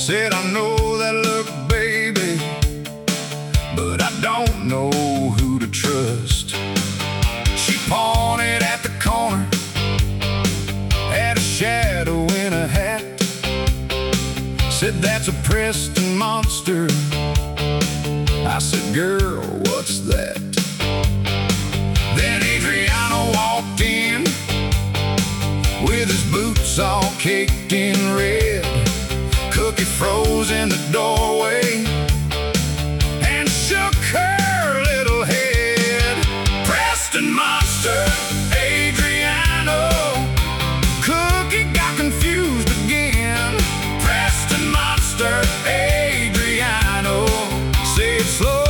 Said, I know that look, baby, but I don't know who to trust. She pointed at the corner, at a shadow in a hat. Said, that's a Preston monster. I said, girl, what's that? Then Adriano walked in with his boots all caked in red. Cookie froze in the doorway and shook her little head. Preston monster, Adriano. Cookie got confused again. Preston monster, Adriano. Say it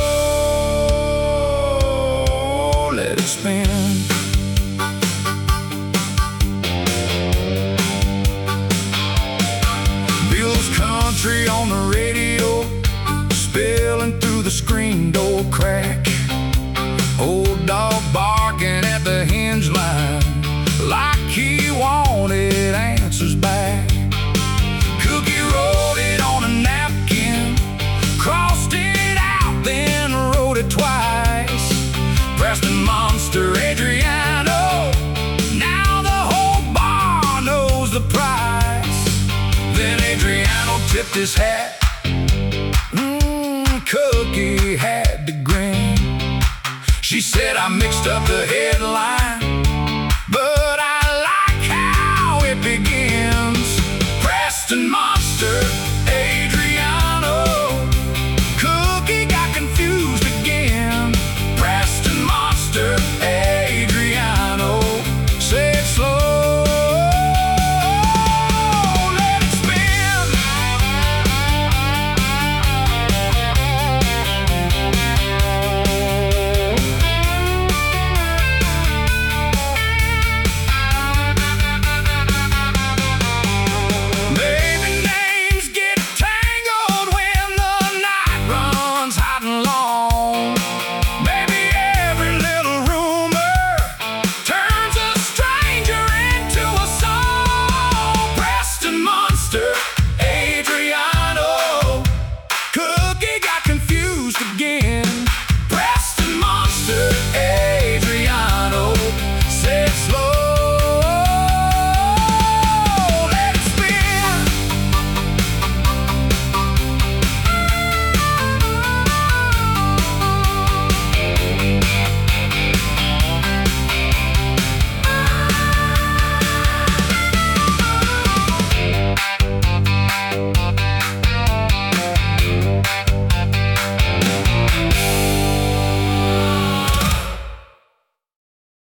slow, let it spin. Country on the radio, spilling through the screen door crack. Old dog barking at the hinge line like he wanted answers back. Cookie wrote it on a napkin, crossed it out, then wrote it twice. Preston monster, Adriano. Now the whole bar knows the price. Then Adriano tipped his hat. Cookie had to grin. She said, I mixed up the headline